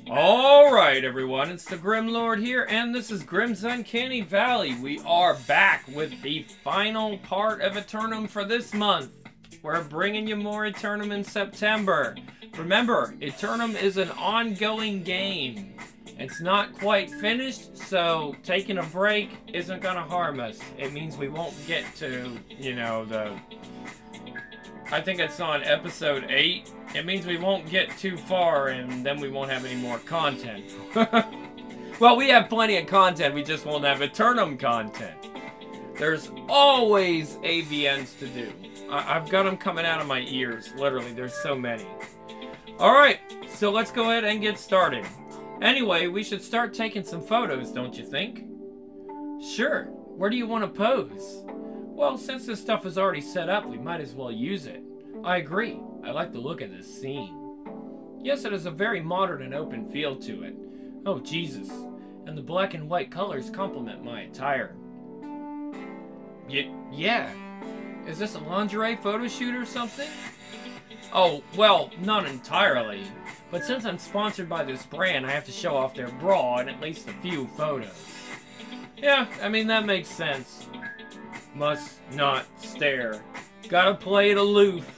Alright everyone, it's the Grim Lord here, and this is Grim's Uncanny Valley. We are back with the final part of Eternum for this month. We're bringing you more Eternum in September. Remember, Eternum is an ongoing game. It's not quite finished, so taking a break isn't gonna harm us. It means we won't get to, I think it's on episode 8. It means we won't get too far, and then we won't have any more content. Well, we have plenty of content, we just won't have Eternum content. There's always AVNs to do. I've got them coming out of my ears, literally, there's so many. Alright, so let's go ahead and get started. Anyway, we should start taking some photos, don't you think? Sure, where do you want to pose? Well, since this stuff is already set up, we might as well use it. I agree. I like the look of this scene. Yes, it has a very modern and open feel to it. Oh, Jesus. And the black and white colors complement my attire. Yeah. Is this a lingerie photo shoot or something? Oh, well, not entirely. But since I'm sponsored by this brand, I have to show off their bra in at least a few photos. Yeah, I mean, that makes sense. Must not stare. Gotta play it aloof.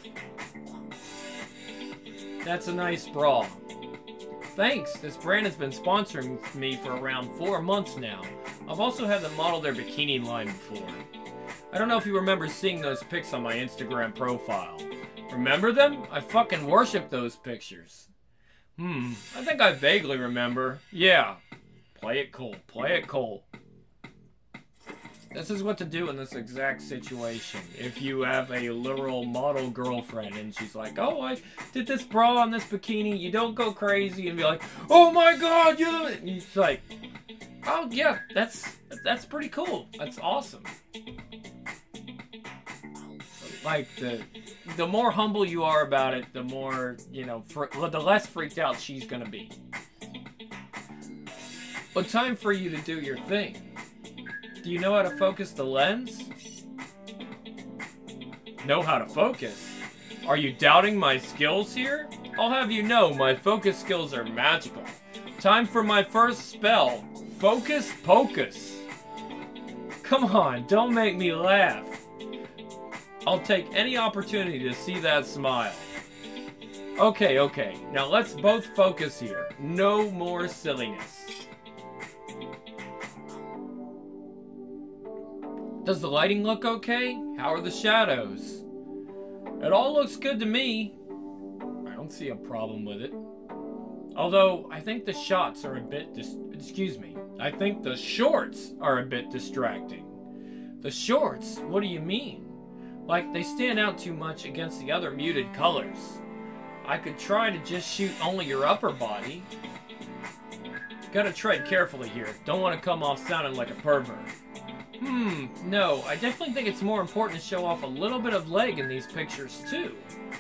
That's a nice bra. Thanks, this brand has been sponsoring me for around 4 months now. I've also had them model their bikini line before. I don't know if you remember seeing those pics on my Instagram profile. Remember them? I fucking worship those pictures. I think I vaguely remember. Yeah. Play it cool. Play it cool. This is what to do in this exact situation. If you have a literal model girlfriend and she's like, oh, I did this bra on this bikini, you don't go crazy and be like, oh my god, you... It's like, oh yeah, that's pretty cool. That's awesome. Like, the more humble you are about it, the more, the less freaked out she's gonna be. But time for you to do your thing. Do you know how to focus the lens? Know how to focus? Are you doubting my skills here? I'll have you know my focus skills are magical. Time for my first spell. Focus Pocus. Come on, don't make me laugh. I'll take any opportunity to see that smile. Okay. Now let's both focus here. No more silliness. Does the lighting look okay? How are the shadows? It all looks good to me. I don't see a problem with it. Although, I think the shots are a bit I think the shorts are a bit distracting. The shorts? What do you mean? Like, they stand out too much against the other muted colors. I could try to just shoot only your upper body. Gotta tread carefully here. Don't want to come off sounding like a pervert. No, I definitely think it's more important to show off a little bit of leg in these pictures, too.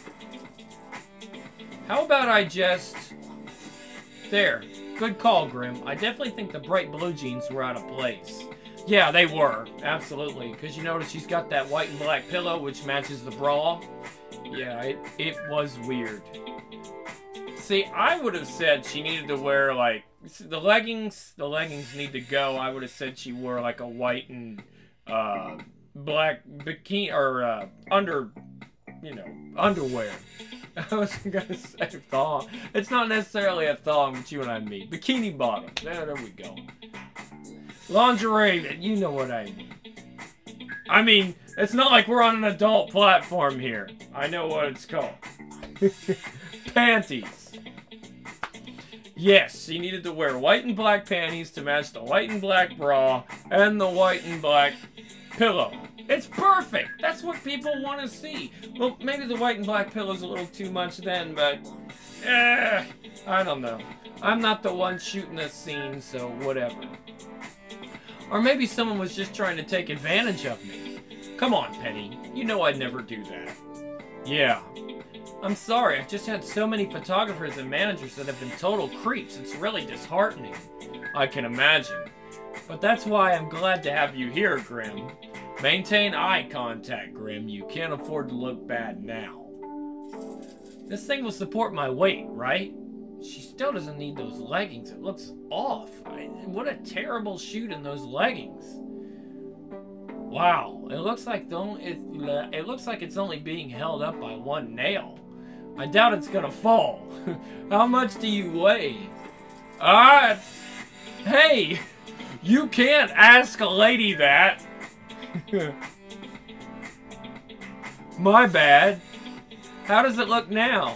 How about I just... There. Good call, Grim. I definitely think the bright blue jeans were out of place. Yeah, they were. Absolutely. Because you notice she's got that white and black pillow, which matches the bra. Yeah, it was weird. See, I would have said she needed to wear, like... The leggings need to go. I would have said she wore like a white and black bikini or underwear. I was gonna say thong. It's not necessarily a thong, but you and I mean. Bikini bottom. There we go. Lingerie, you know what I mean. I mean, it's not like we're on an adult platform here. I know what it's called. Panties. Yes, she needed to wear white and black panties to match the white and black bra and the white and black pillow. It's perfect! That's what people want to see. Well, maybe the white and black pillow's a little too much then, but... I don't know. I'm not the one shooting this scene, so whatever. Or maybe someone was just trying to take advantage of me. Come on, Penny. You know I'd never do that. Yeah. I'm sorry, I've just had so many photographers and managers that have been total creeps. It's really disheartening. I can imagine. But that's why I'm glad to have you here, Grim. Maintain eye contact, Grim. You can't afford to look bad now. This thing will support my weight, right? She still doesn't need those leggings. It looks off. What a terrible shoot in those leggings. Wow, it looks like it looks like it's only being held up by one nail. I doubt it's gonna fall. How much do you weigh? Hey, you can't ask a lady that. My bad. How does it look now?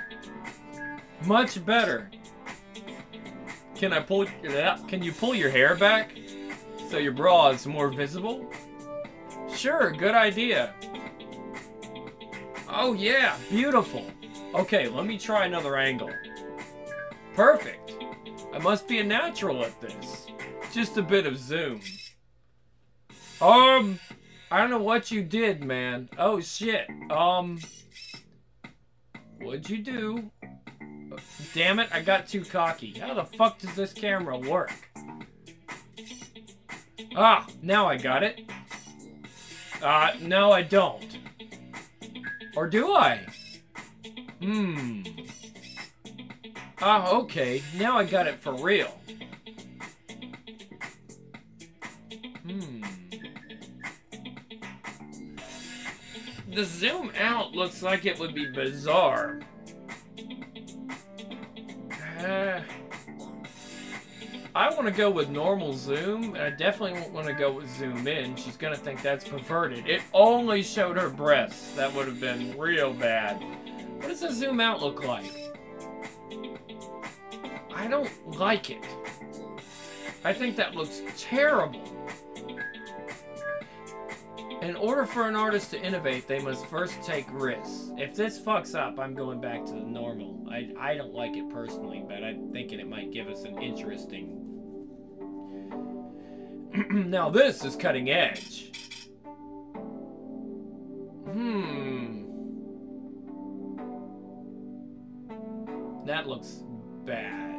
Much better. Can you pull your hair back so your bra is more visible? Sure, good idea. Oh yeah, beautiful. Okay, let me try another angle. Perfect. I must be a natural at this. Just a bit of zoom. I don't know what you did, man. Oh shit. What'd you do? Damn it, I got too cocky. How the fuck does this camera work? Ah, now I got it. No I don't. Or do I? Okay, now I got it for real. The zoom out looks like it would be bizarre. I want to go with normal zoom. I definitely won't want to go with zoom in. She's going to think that's perverted. It only showed her breasts. That would have been real bad. What does the zoom out look like? I don't like it. I think that looks terrible. In order for an artist to innovate, they must first take risks. If this fucks up, I'm going back to the normal. I don't like it personally, but I'm thinking it might give us an interesting... Now this is cutting edge. That looks bad.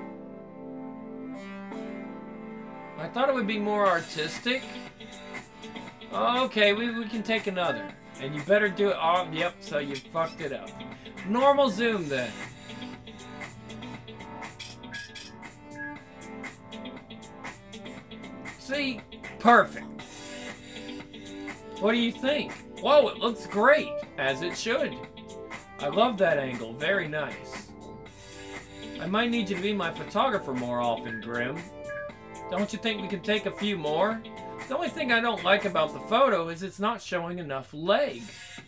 I thought it would be more artistic. Okay, we can take another. And you better do it. Oh, yep, so you fucked it up. Normal zoom then. See? Perfect. What do you think? Whoa, it looks great. As it should. I love that angle. Very nice. I might need you to be my photographer more often, Grim. Don't you think we can take a few more? The only thing I don't like about the photo is it's not showing enough leg.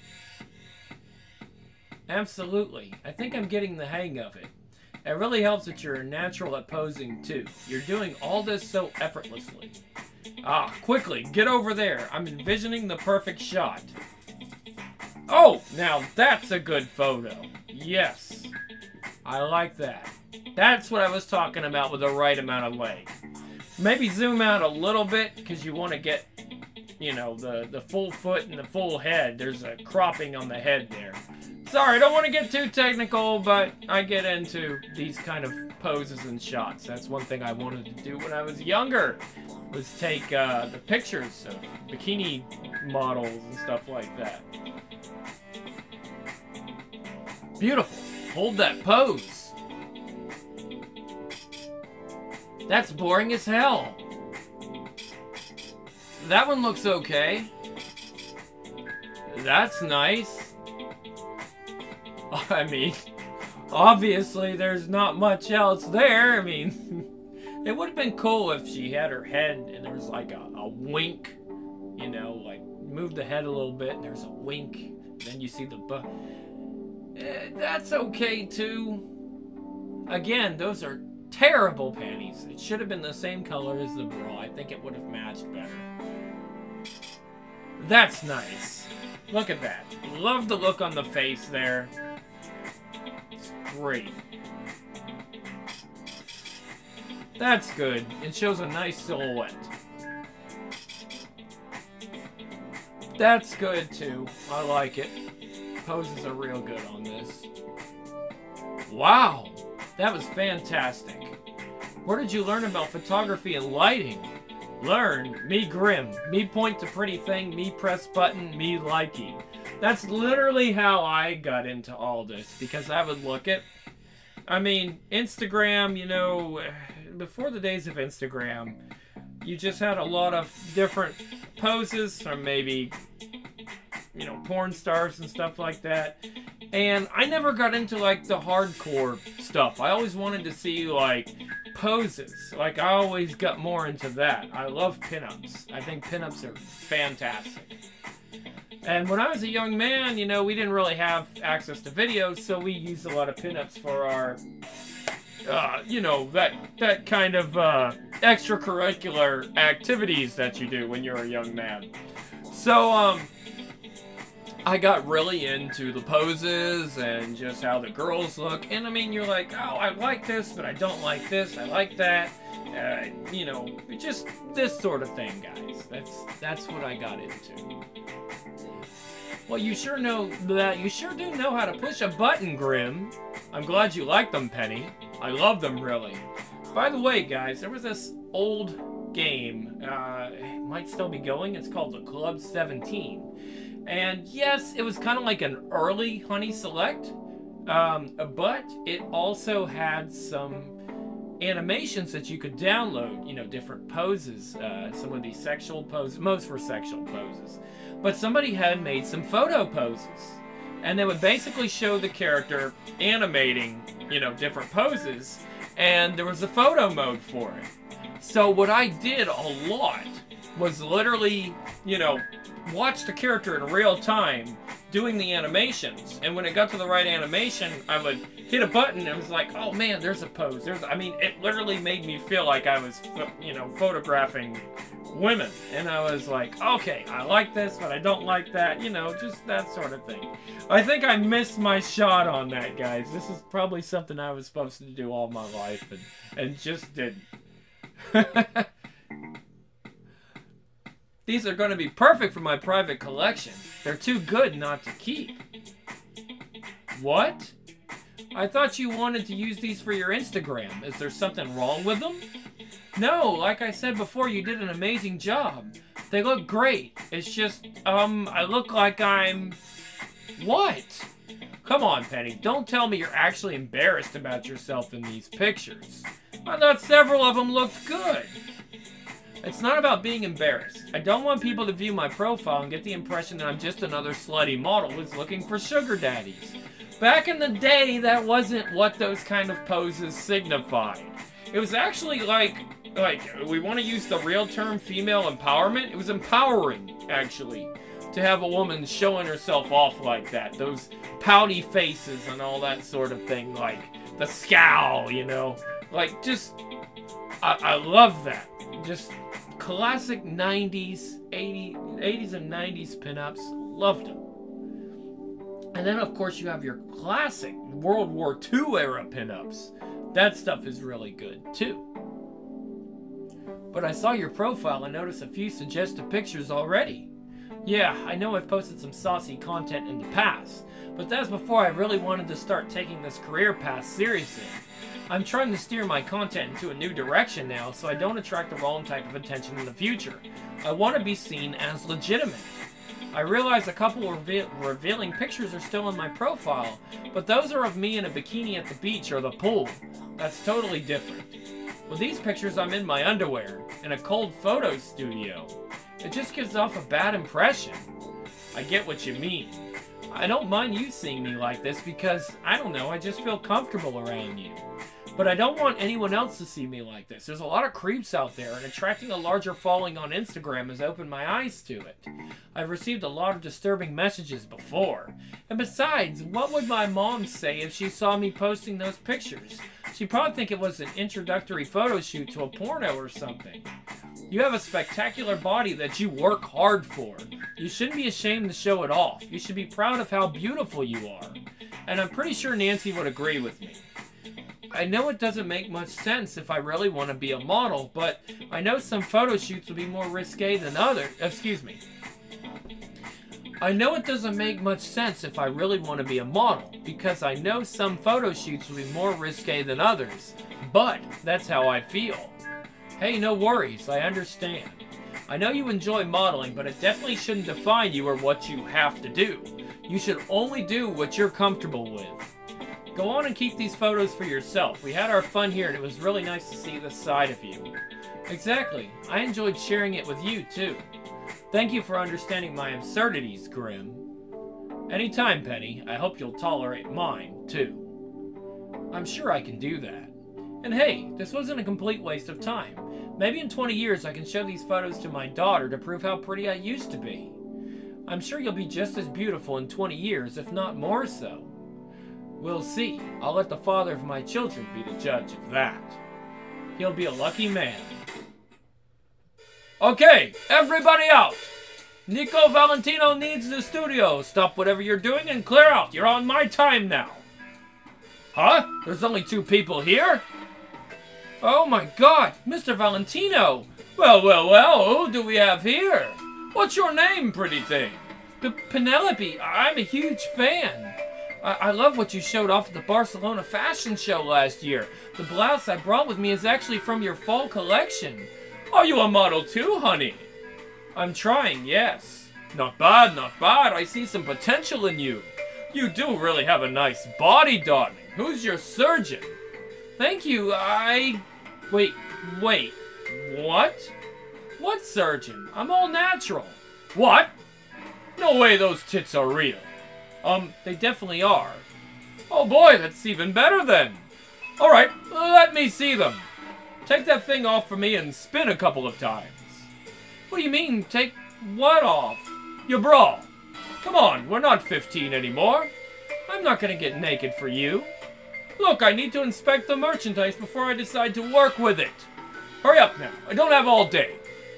Absolutely. I think I'm getting the hang of it. It really helps that you're natural at posing too. You're doing all this so effortlessly. Ah, quickly, get over there. I'm envisioning the perfect shot. Oh, now that's a good photo. Yes. I like that. That's what I was talking about with the right amount of leg. Maybe zoom out a little bit because you want to get, you know, the full foot and the full head. There's a cropping on the head there. Sorry, I don't want to get too technical, but I get into these kind of poses and shots. That's one thing I wanted to do when I was younger, was take the pictures of bikini models and stuff like that. Beautiful. Hold that pose. That's boring as hell. That one looks okay. That's nice. I mean, obviously there's not much else there. I mean, it would have been cool if she had her head and there was like a wink. You know, like move the head a little bit and there's a wink. Then you see the butt. That's okay too. Again, those are terrible panties. It should have been the same color as the bra. I think it would have matched better. That's nice. Look at that. Love the look on the face there. It's great. That's good. It shows a nice silhouette. That's good too. I like it. Poses are real good on this. Wow. That was fantastic. Where did you learn about photography and lighting? Learn. Me Grim. Me point to pretty thing. Me press button. Me liking. That's literally how I got into all this. Because I would look at I mean, Instagram, you know, before the days of Instagram, you just had a lot of different poses from maybe, you know, porn stars and stuff like that. And I never got into, like, the hardcore stuff. I always wanted to see, like, poses. Like, I always got more into that. I love pinups. I think pinups are fantastic. And when I was a young man, you know, we didn't really have access to videos, so we used a lot of pinups for our, you know, that kind of extracurricular activities that you do when you're a young man. So, I got really into the poses and just how the girls look. And I mean, you're like, oh, I like this, but I don't like this. I like that. You know, just this sort of thing, guys. That's what I got into. Well, you sure know that. You sure do know how to push a button, Grim. I'm glad you like them, Penny. I love them, really. By the way, guys, there was this old game. It might still be going. It's called the Club 17. And yes, it was kind of like an early Honey Select. But it also had some animations that you could download. You know, different poses. Some of these sexual poses. Most were sexual poses. But somebody had made some photo poses. And they would basically show the character animating, you know, different poses. And there was a photo mode for it. So what I did a lot was literally, you know, watch the character in real time doing the animations. And when it got to the right animation, I would hit a button and it was like, oh man, there's a pose. I mean, it literally made me feel like I was, you know, photographing women. And I was like, okay, I like this, but I don't like that. You know, just that sort of thing. I think I missed my shot on that, guys. This is probably something I was supposed to do all my life and just didn't. These are going to be perfect for my private collection. They're too good not to keep. What? I thought you wanted to use these for your Instagram. Is there something wrong with them? No, like I said before, you did an amazing job. They look great. It's just, I look like I'm... What? Come on, Penny. Don't tell me you're actually embarrassed about yourself in these pictures. I thought several of them looked good. It's not about being embarrassed. I don't want people to view my profile and get the impression that I'm just another slutty model who's looking for sugar daddies. Back in the day, that wasn't what those kind of poses signified. It was actually like we want to use the real term female empowerment. It was empowering, actually, to have a woman showing herself off like that. Those pouty faces and all that sort of thing, like the scowl, you know. Like, just, I love that. Just classic 90s, 80s and 90s pinups. Loved them. And then, of course, you have your classic World War II era pinups. That stuff is really good, too. But I saw your profile and noticed a few suggestive pictures already. Yeah, I know I've posted some saucy content in the past, but that's before I really wanted to start taking this career path seriously. I'm trying to steer my content into a new direction now so I don't attract the wrong type of attention in the future. I want to be seen as legitimate. I realize a couple of revealing pictures are still in my profile, but those are of me in a bikini at the beach or the pool. That's totally different. With these pictures, I'm in my underwear, in a cold photo studio. It just gives off a bad impression. I get what you mean. I don't mind you seeing me like this because, I don't know, I just feel comfortable around you. But I don't want anyone else to see me like this. There's a lot of creeps out there, and attracting a larger following on Instagram has opened my eyes to it. I've received a lot of disturbing messages before. And besides, what would my mom say if she saw me posting those pictures? She'd probably think it was an introductory photo shoot to a porno or something. You have a spectacular body that you work hard for. You shouldn't be ashamed to show it off. You should be proud of how beautiful you are. And I'm pretty sure Nancy would agree with me. I know it doesn't make much sense if I really want to be a model, but I know some photo shoots will be more risque than others. I know it doesn't make much sense if I really want to be a model, because I know some photo shoots will be more risque than others, but that's how I feel. Hey, no worries, I understand. I know you enjoy modeling, but it definitely shouldn't define you or what you have to do. You should only do what you're comfortable with. Go on and keep these photos for yourself. We had our fun here, and it was really nice to see this side of you. Exactly. I enjoyed sharing it with you, too. Thank you for understanding my absurdities, Grim. Anytime, Penny. I hope you'll tolerate mine, too. I'm sure I can do that. And hey, this wasn't a complete waste of time. Maybe in 20 years I can show these photos to my daughter to prove how pretty I used to be. I'm sure you'll be just as beautiful in 20 years, if not more so. We'll see. I'll let the father of my children be the judge of that. He'll be a lucky man. Okay, everybody out! Nico Valentino needs the studio. Stop whatever you're doing and clear out. You're on my time now. Huh? There's only 2 people here? Oh my god, Mr. Valentino! Well, who do we have here? What's your name, pretty thing? Penelope, I'm a huge fan. I love what you showed off at the Barcelona fashion show last year. The blouse I brought with me is actually from your fall collection. Are you a model too, honey? I'm trying, yes. Not bad, not bad. I see some potential in you. You do really have a nice body, darling. Who's your surgeon? Thank you, Wait. What? What surgeon? I'm all natural. What? No way those tits are real. They definitely are. Oh boy, that's even better then. Alright, let me see them. Take that thing off for me and spin a couple of times. What do you mean, take what off? Your bra. Come on, we're not 15 anymore. I'm not gonna get naked for you. Look, I need to inspect the merchandise before I decide to work with it. Hurry up now, I don't have all day.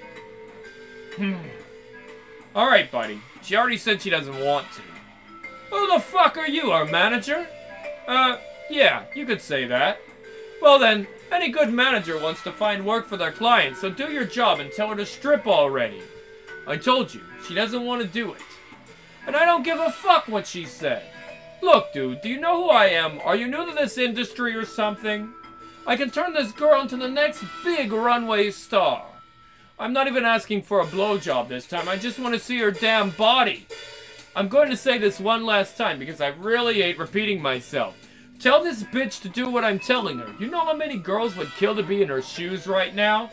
Alright, buddy. She already said she doesn't want to. Who the fuck are you, our manager? Yeah, you could say that. Well then, any good manager wants to find work for their clients, so do your job and tell her to strip already. I told you, she doesn't want to do it. And I don't give a fuck what she said. Look, dude, do you know who I am? Are you new to this industry or something? I can turn this girl into the next big runway star. I'm not even asking for a blowjob this time, I just want to see her damn body. I'm going to say this one last time because I really hate repeating myself. Tell this bitch to do what I'm telling her. You know how many girls would kill to be in her shoes right now?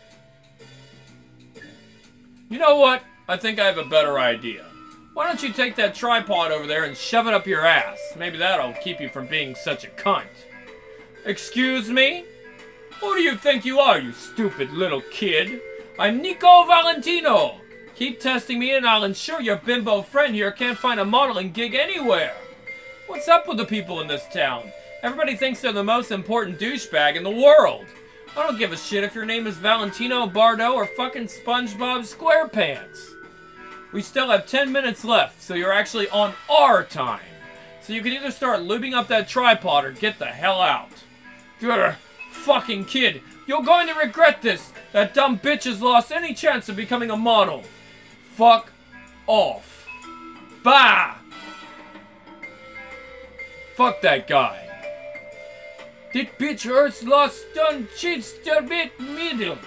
You know what? I think I have a better idea. Why don't you take that tripod over there and shove it up your ass? Maybe that'll keep you from being such a cunt. Excuse me? Who do you think you are, you stupid little kid? I'm Nico Valentino. Keep testing me and I'll ensure your bimbo friend here can't find a modeling gig anywhere. What's up with the people in this town? Everybody thinks they're the most important douchebag in the world. I don't give a shit if your name is Valentino Bardot or fucking SpongeBob SquarePants. We still have 10 minutes left, so you're actually on our time. So you can either start lubing up that tripod or get the hell out. Grr, fucking kid, you're going to regret this. That dumb bitch has lost any chance of becoming a model. Fuck off. Bah! Fuck that guy. That bitch hurts lost done cheats a bit middle.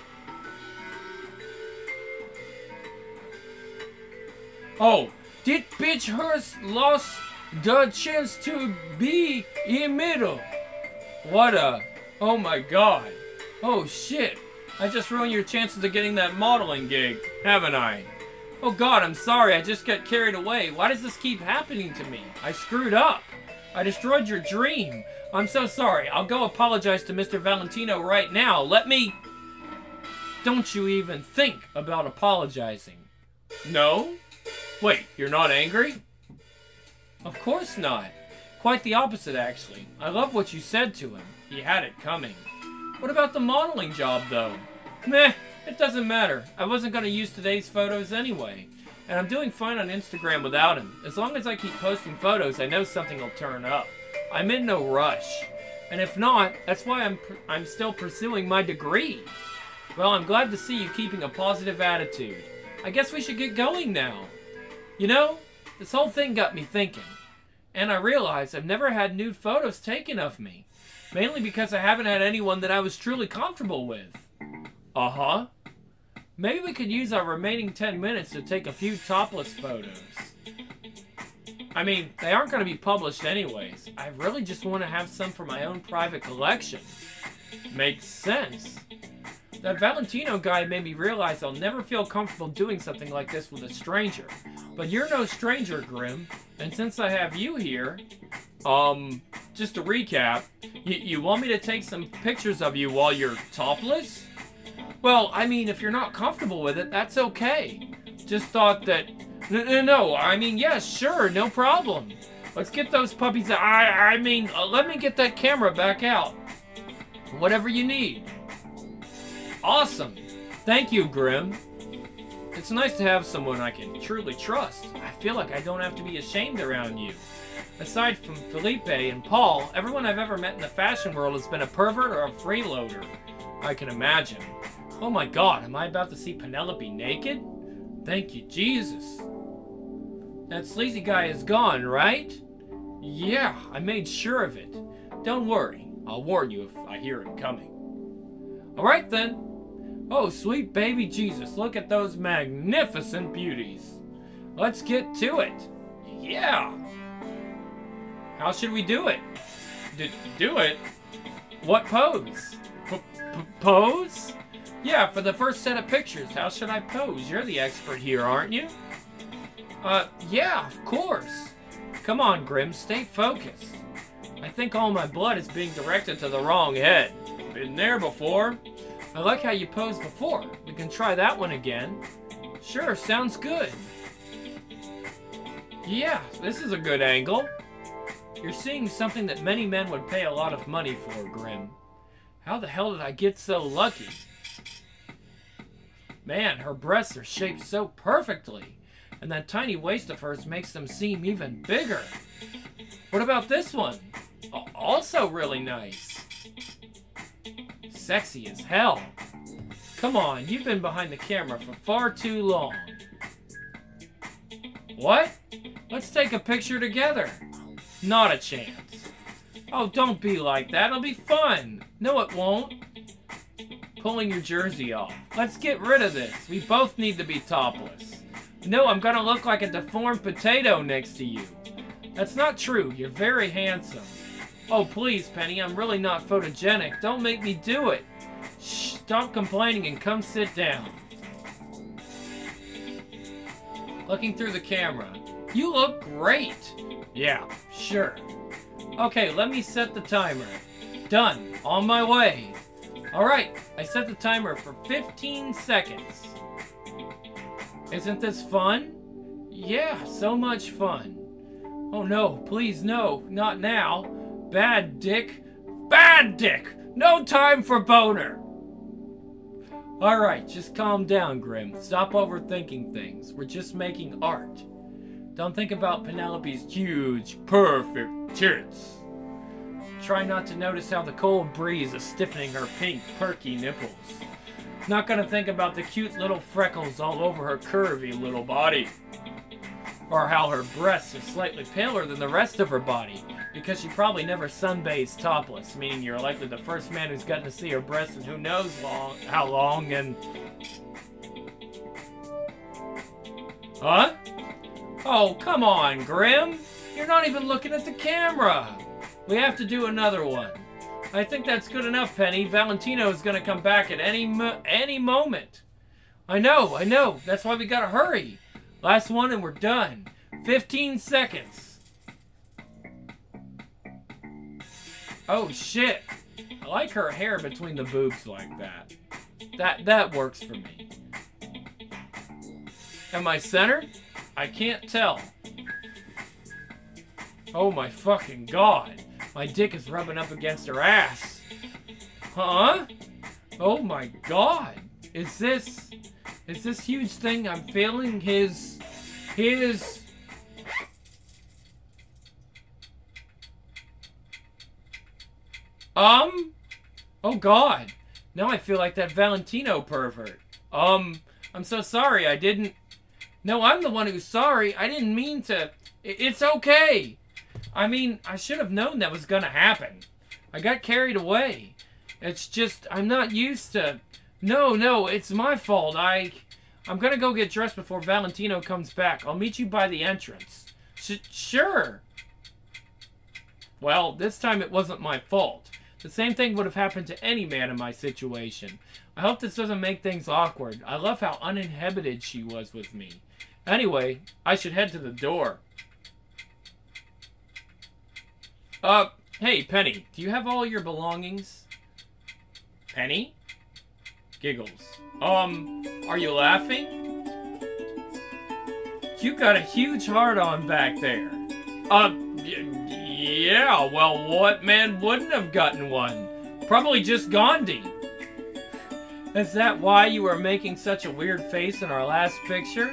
Oh, that bitch hurts lost the chance to be in middle. What a... Oh my god. Oh shit. I just ruined your chances of getting that modeling gig, haven't I? Oh god, I'm sorry, I just got carried away. Why does this keep happening to me? I screwed up. I destroyed your dream. I'm so sorry. I'll go apologize to Mr. Valentino right now. Let me... Don't you even think about apologizing. No? Wait, you're not angry? Of course not. Quite the opposite, actually. I love what you said to him. He had it coming. What about the modeling job, though? Meh, it doesn't matter. I wasn't going to use today's photos anyway. And I'm doing fine on Instagram without him. As long as I keep posting photos, I know something will turn up. I'm in no rush. And if not, that's why I'm still pursuing my degree. Well, I'm glad to see you keeping a positive attitude. I guess we should get going now. You know, this whole thing got me thinking. And I realized I've never had nude photos taken of me. Mainly because I haven't had anyone that I was truly comfortable with. Uh-huh. Maybe we could use our remaining 10 minutes to take a few topless photos. I mean, they aren't going to be published anyways. I really just want to have some for my own private collection. Makes sense. That Valentino guy made me realize I'll never feel comfortable doing something like this with a stranger. But you're no stranger, Grim. And since I have you here, just to recap, you want me to take some pictures of you while you're topless? Well, I mean, if you're not comfortable with it, that's okay. Just thought that... No, I mean, yes, sure, no problem. Let's get those puppies... let me get that camera back out. Whatever you need. Awesome. Thank you, Grim. It's nice to have someone I can truly trust. I feel like I don't have to be ashamed around you. Aside from Felipe and Paul, everyone I've ever met in the fashion world has been a pervert or a freeloader. I can imagine. Oh my god, am I about to see Penelope naked? Thank you, Jesus. That sleazy guy is gone, right? Yeah, I made sure of it. Don't worry, I'll warn you if I hear him coming. Alright then. Oh, sweet baby Jesus, look at those magnificent beauties. Let's get to it. Yeah. How should we do it? Do it? What pose? Pose? Yeah, for the first set of pictures, how should I pose? You're the expert here, aren't you? Yeah, of course. Come on, Grim, stay focused. I think all my blood is being directed to the wrong head. Been there before. I like how you posed before. We can try that one again. Sure, sounds good. Yeah, this is a good angle. You're seeing something that many men would pay a lot of money for, Grim. How the hell did I get so lucky? Man, her breasts are shaped so perfectly. And that tiny waist of hers makes them seem even bigger. What about this one? Also really nice. Sexy as hell. Come on, you've been behind the camera for far too long. What? Let's take a picture together. Not a chance. Oh, don't be like that. It'll be fun. No, it won't. Pulling your jersey off. Let's get rid of this. We both need to be topless. No, I'm gonna look like a deformed potato next to you. That's not true. You're very handsome. Oh, please, Penny. I'm really not photogenic. Don't make me do it. Shh, stop complaining and come sit down. Looking through the camera. You look great. Yeah, sure. Okay, let me set the timer. Done. On my way. Alright, I set the timer for 15 seconds. Isn't this fun? Yeah, so much fun. Oh no, please no, not now. Bad dick. Bad dick! No time for boner! Alright, just calm down, Grim. Stop overthinking things. We're just making art. Don't think about Penelope's huge, perfect tits. Try not to notice how the cold breeze is stiffening her pink, perky nipples. Not gonna think about the cute little freckles all over her curvy little body. Or how her breasts are slightly paler than the rest of her body, because she probably never sunbathes topless, meaning you're likely the first man who's gotten to see her breasts in who knows how long, and... Huh? Oh, come on, Grim! You're not even looking at the camera! We have to do another one. I think that's good enough, Penny. Valentino is gonna come back at any moment. I know. That's why we gotta hurry. Last one and we're done. 15 seconds. Oh, shit. I like her hair between the boobs like that. That works for me. Am I centered? I can't tell. Oh my fucking god. My dick is rubbing up against her ass. Huh? Oh my god. Is this huge thing I'm feeling his... Oh god. Now I feel like that Valentino pervert. I'm so sorry, I didn't... No, I'm the one who's sorry. I didn't mean to... It's okay. I mean, I should have known that was gonna happen. I got carried away. It's just, I'm not used to... No, it's my fault. I'm gonna go get dressed before Valentino comes back. I'll meet you by the entrance. Sure. Well, this time it wasn't my fault. The same thing would have happened to any man in my situation. I hope this doesn't make things awkward. I love how uninhibited she was with me. Anyway, I should head to the door. Hey, Penny, do you have all your belongings? Penny? Giggles. Are you laughing? You got a huge heart-on back there. Yeah, well, what man wouldn't have gotten one? Probably just Gandhi. Is that why you were making such a weird face in our last picture?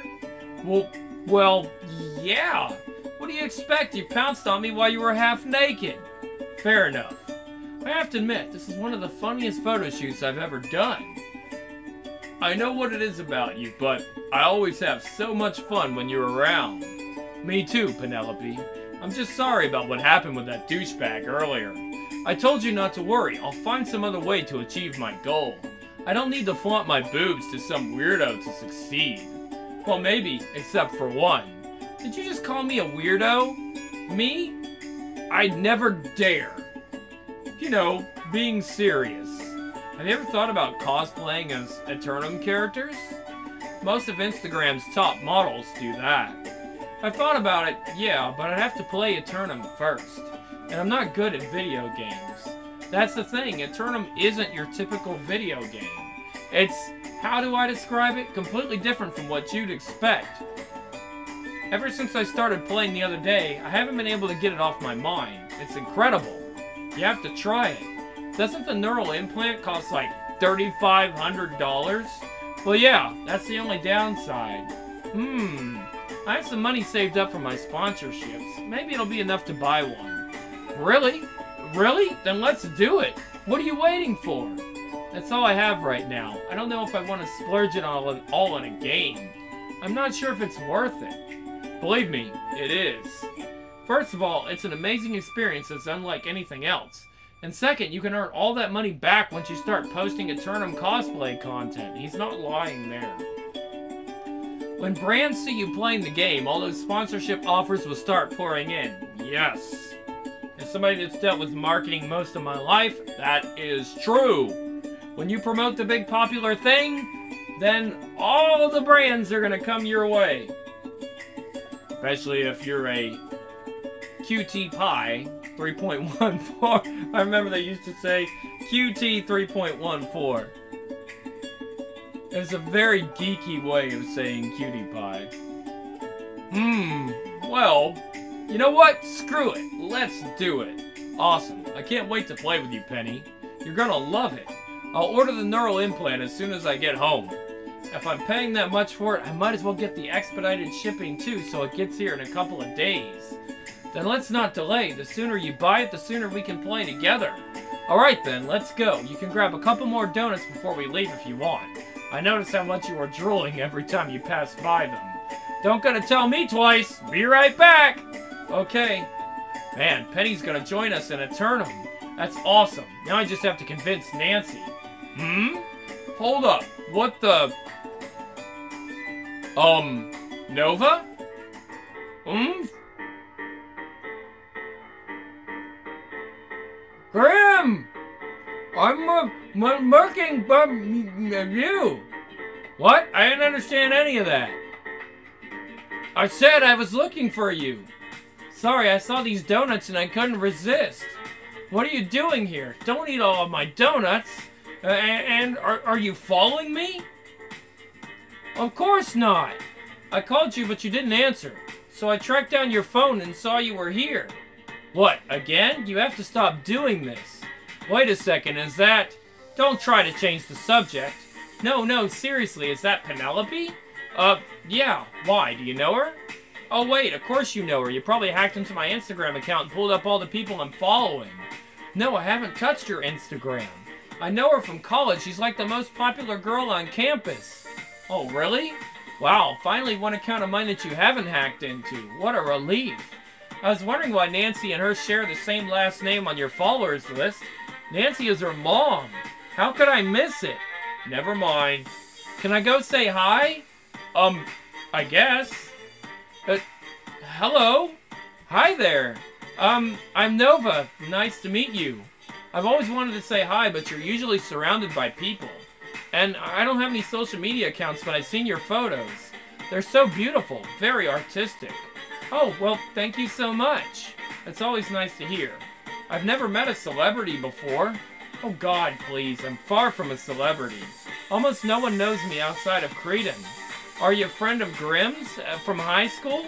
Well, yeah. What do you expect? You pounced on me while you were half naked. Fair enough. I have to admit, this is one of the funniest photo shoots I've ever done. I know what it is about you, but I always have so much fun when you're around. Me too, Penelope. I'm just sorry about what happened with that douchebag earlier. I told you not to worry. I'll find some other way to achieve my goal. I don't need to flaunt my boobs to some weirdo to succeed. Well, maybe, except for one. Did you just call me a weirdo? Me? I'd never dare. You know, being serious. Have you ever thought about cosplaying as Eternum characters? Most of Instagram's top models do that. I've thought about it, yeah, but I'd have to play Eternum first. And I'm not good at video games. That's the thing, Eternum isn't your typical video game. It's, how do I describe it? Completely different from what you'd expect. Ever since I started playing the other day, I haven't been able to get it off my mind. It's incredible. You have to try it. Doesn't the neural implant cost like $3,500? Well, yeah, that's the only downside. I have some money saved up for my sponsorships. Maybe it'll be enough to buy one. Really? Really? Then let's do it. What are you waiting for? That's all I have right now. I don't know if I want to splurge it all in a game. I'm not sure if it's worth it. Believe me, it is. First of all, it's an amazing experience that's unlike anything else. And second, you can earn all that money back once you start posting Eternum cosplay content. He's not lying there. When brands see you playing the game, all those sponsorship offers will start pouring in. Yes. As somebody that's dealt with marketing most of my life, that is true. When you promote the big popular thing, then all the brands are going to come your way. Especially if you're a QT Pie 3.14. I remember they used to say QT 3.14. It's a very geeky way of saying cutie pie. Well, you know what? Screw it. Let's do it. Awesome. I can't wait to play with you, Penny. You're gonna love it. I'll order the neural implant as soon as I get home. If I'm paying that much for it, I might as well get the expedited shipping too, so it gets here in a couple of days. Then let's not delay. The sooner you buy it, the sooner we can play together. Alright then, let's go. You can grab a couple more donuts before we leave if you want. I notice how much you are drooling every time you pass by them. Don't gotta tell me twice. Be right back. Okay. Man, Penny's gonna join us in Eternum. That's awesome. Now I just have to convince Nancy. Hold up. What the... Nova? Grim! I'm working for you. What? I didn't understand any of that. I said I was looking for you. Sorry, I saw these donuts and I couldn't resist. What are you doing here? Don't eat all of my donuts. And are you following me? Of course not. I called you, but you didn't answer. So I tracked down your phone and saw you were here. What, again? You have to stop doing this. Wait a second, is that... Don't try to change the subject. No, seriously, is that Penelope? Yeah. Why? Do you know her? Oh, wait, of course you know her. You probably hacked into my Instagram account and pulled up all the people I'm following. No, I haven't touched your Instagram. I know her from college. She's like the most popular girl on campus. Oh, really? Wow, finally one account of mine that you haven't hacked into. What a relief. I was wondering why Nancy and her share the same last name on your followers list. Nancy is her mom. How could I miss it? Never mind. Can I go say hi? I guess. Hello? Hi there. I'm Nova. Nice to meet you. I've always wanted to say hi, but you're usually surrounded by people. And I don't have any social media accounts, but I've seen your photos. They're so beautiful, very artistic. Oh, well, thank you so much. It's always nice to hear. I've never met a celebrity before. Oh God, please, I'm far from a celebrity. Almost no one knows me outside of Cretan. Are you a friend of Grimm's from high school?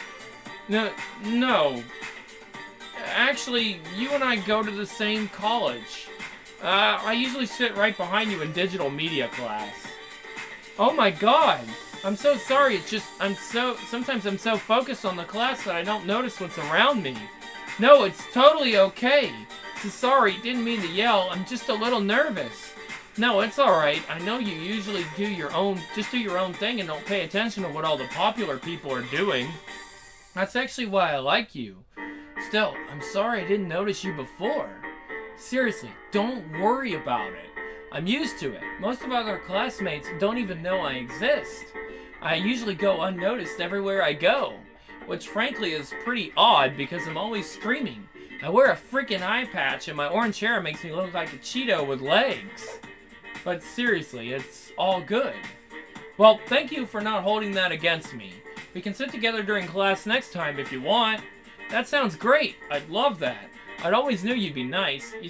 No. Actually, you and I go to the same college. I usually sit right behind you in digital media class. Oh my God! I'm so sorry, it's just, sometimes I'm so focused on the class that I don't notice what's around me. No, it's totally okay. So sorry, didn't mean to yell, I'm just a little nervous. No, it's alright. I know you usually do your own thing and don't pay attention to what all the popular people are doing. That's actually why I like you. Still, I'm sorry I didn't notice you before. Seriously, don't worry about it. I'm used to it. Most of our other classmates don't even know I exist. I usually go unnoticed everywhere I go, which frankly is pretty odd because I'm always screaming. I wear a freaking eye patch and my orange hair makes me look like a Cheeto with legs. But seriously, it's all good. Well, thank you for not holding that against me. We can sit together during class next time if you want. That sounds great. I'd love that. I'd always knew you'd be nice. You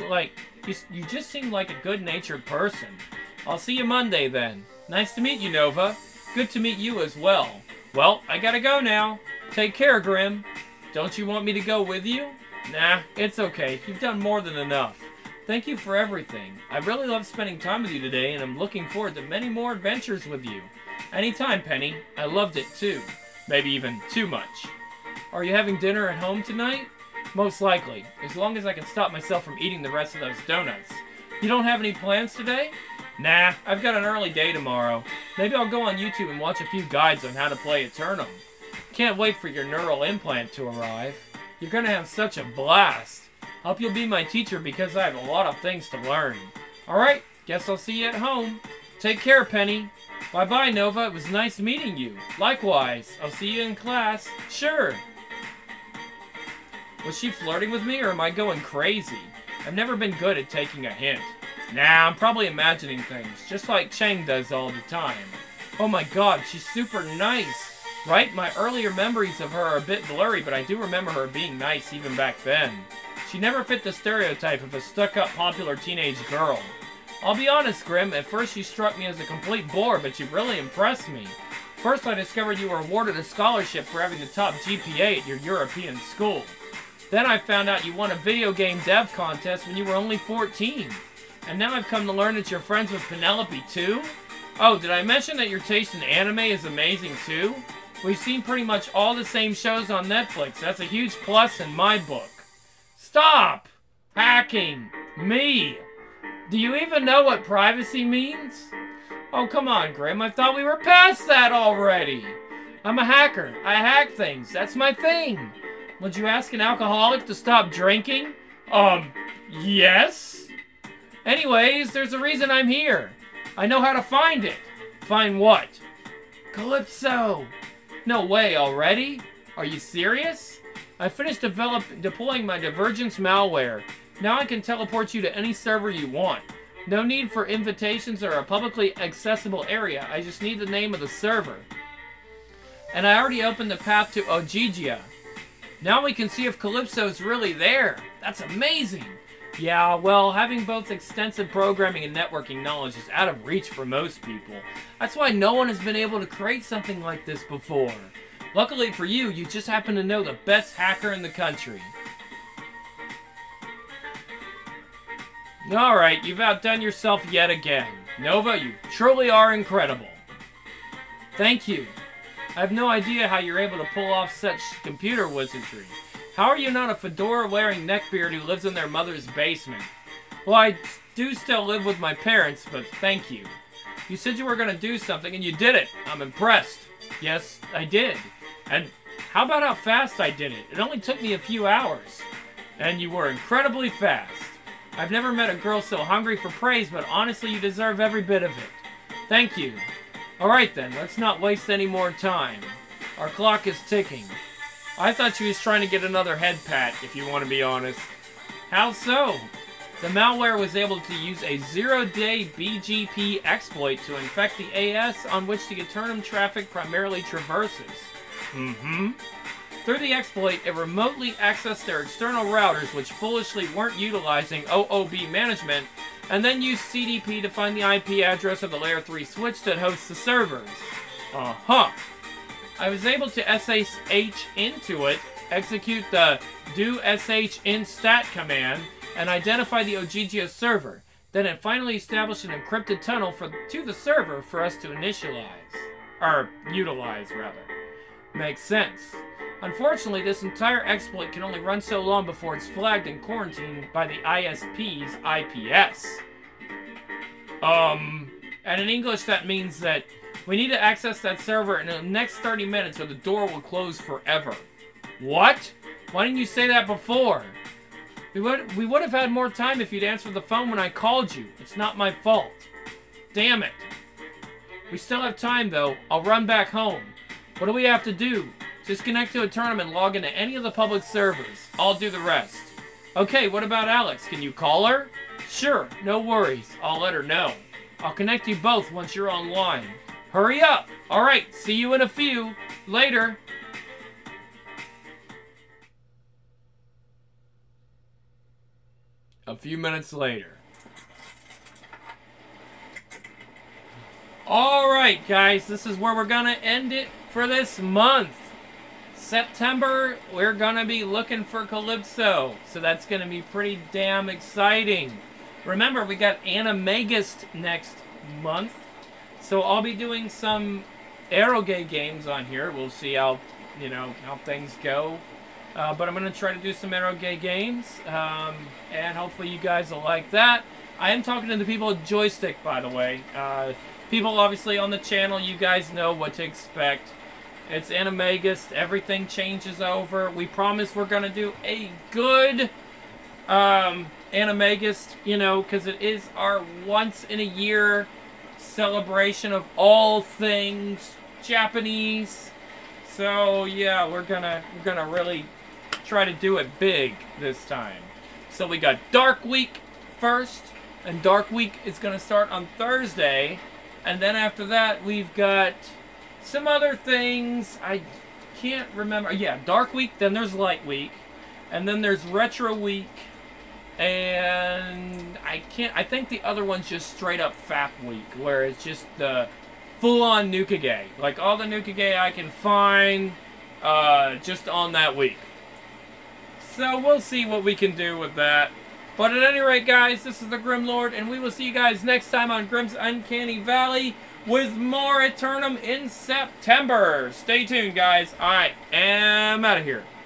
just seemed like a good-natured person. I'll see you Monday then. Nice to meet you, Nova. Good to meet you as well. Well, I gotta go now. Take care, Grim. Don't you want me to go with you? Nah, it's okay. You've done more than enough. Thank you for everything. I really love spending time with you today, and I'm looking forward to many more adventures with you. Anytime, Penny. I loved it too. Maybe even too much. Are you having dinner at home tonight? Most likely, as long as I can stop myself from eating the rest of those donuts. You don't have any plans today? Nah, I've got an early day tomorrow. Maybe I'll go on YouTube and watch a few guides on how to play Eternum. Can't wait for your neural implant to arrive. You're gonna have such a blast. Hope you'll be my teacher because I have a lot of things to learn. Alright, guess I'll see you at home. Take care, Penny. Bye-bye, Nova. It was nice meeting you. Likewise. I'll see you in class. Sure. Was she flirting with me or am I going crazy? I've never been good at taking a hint. Nah, I'm probably imagining things, just like Cheng does all the time. Oh my God, she's super nice. Right? My earlier memories of her are a bit blurry, but I do remember her being nice even back then. She never fit the stereotype of a stuck-up popular teenage girl. I'll be honest, Grim, at first you struck me as a complete bore, but you really impressed me. First I discovered you were awarded a scholarship for having the top GPA at your European school. Then I found out you won a video game dev contest when you were only 14. And now I've come to learn that you're friends with Penelope too? Oh, did I mention that your taste in anime is amazing too? We've seen pretty much all the same shows on Netflix. That's a huge plus in my book. Stop! Hacking! Me! Do you even know what privacy means? Oh, come on, Grim. I thought we were past that already. I'm a hacker. I hack things. That's my thing. Would you ask an alcoholic to stop drinking? Yes? Anyways, there's a reason I'm here. I know how to find it. Find what? Calypso! No way, already? Are you serious? I finished deploying my Divergence malware. Now I can teleport you to any server you want. No need for invitations or a publicly accessible area. I just need the name of the server. And I already opened the path to Ogygia. Now we can see if Calypso's really there. That's amazing. Yeah, well, having both extensive programming and networking knowledge is out of reach for most people. That's why no one has been able to create something like this before. Luckily for you, you just happen to know the best hacker in the country. Alright, you've outdone yourself yet again. Nova, you truly are incredible. Thank you. I have no idea how you're able to pull off such computer wizardry. How are you not a fedora-wearing neckbeard who lives in their mother's basement? Well, I do still live with my parents, but thank you. You said you were going to do something, and you did it. I'm impressed. Yes, I did. And how about how fast I did it? It only took me a few hours. And you were incredibly fast. I've never met a girl so hungry for praise, but honestly, you deserve every bit of it. Thank you. Alright then, let's not waste any more time. Our clock is ticking. I thought she was trying to get another head pat, if you want to be honest. How so? The malware was able to use a zero-day BGP exploit to infect the AS on which the Eternum traffic primarily traverses. Through the exploit, it remotely accessed their external routers, which foolishly weren't utilizing OOB management, and then used CDP to find the IP address of the Layer 3 switch that hosts the servers. I was able to SSH into it, execute the do sh instat command, and identify the Ogigio server. Then it finally established an encrypted tunnel to the server for us to initialize. Or utilize, rather. Makes sense. Unfortunately, this entire exploit can only run so long before it's flagged and quarantined by the ISP's IPS. And in English that means that we need to access that server in the next 30 minutes or the door will close forever. What? Why didn't you say that before? We would have had more time if you'd answered the phone when I called you. It's not my fault. Damn it. We still have time though. I'll run back home. What do we have to do? Just connect to Eternum and log into any of the public servers. I'll do the rest. Okay, what about Alex? Can you call her? Sure, no worries. I'll let her know. I'll connect you both once you're online. Hurry up! Alright, see you in a few. Later. A few minutes later. Alright, guys, this is where we're gonna end it for this month. September, we're gonna be looking for Calypso, so that's gonna be pretty damn exciting. Remember, we got Animagus next month, so I'll be doing some Eroge games on here. We'll see how things go. But I'm gonna try to do some Eroge games, and hopefully you guys will like that. I am talking to the people at Joystick, by the way. People obviously on the channel, you guys know what to expect. It's Animagus. Everything changes over. We promise we're going to do a good Animagus, because it is our once-in-a-year celebration of all things Japanese. So, yeah, we're gonna really try to do it big this time. So we got Dark Week first, and Dark Week is going to start on Thursday. And then after that, we've got some other things. I can't remember. Yeah, Dark Week, then there's Light Week, and then there's Retro Week, and I think the other one's just straight up FAP Week, where it's just the full-on Nukage. Like, all the Nukage I can find, just on that week. So, we'll see what we can do with that. But at any rate, guys, this is the Grimlord, and we will see you guys next time on Grim's Uncanny Valley with more Eternum in September. Stay tuned, guys. Alright, I'm out of here.